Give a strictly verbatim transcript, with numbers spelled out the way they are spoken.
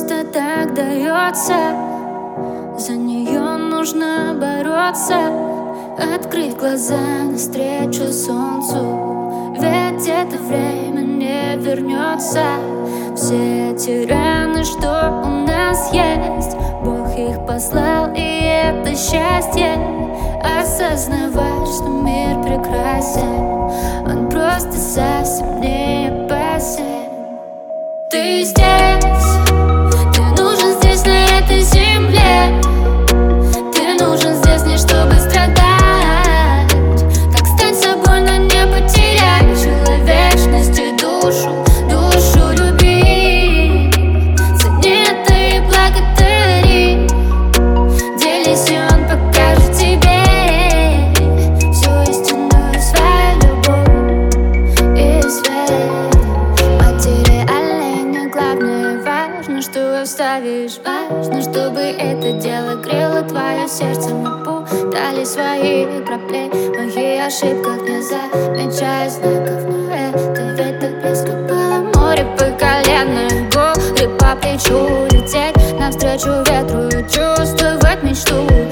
просто так дается. За нее нужно бороться, открыть глаза навстречу солнцу. Ведь это время не вернется. Все эти раны, что у нас есть, Бог их послал, и это счастье. Осознавать, что мир прекрасен, он просто совсем не опасен. Ты здесь, ты нужен здесь, на этой земле. Ты нужен здесь не чтобы страдать. Как стать собой, но не потерять человечность и душу, душу люби. Цени это и благодари. Делись, и он покажет тебе всю истинную свою любовь и свет. Материальное не главное, важно, что оставишь. Важно, чтобы это дело грело твое сердце. Мы путали свои проблемы и ошибках не замечая знаков. Но это ведь так близко было. Море по колено, горе по плечу. Лететь навстречу ветру и чувствовать мечту.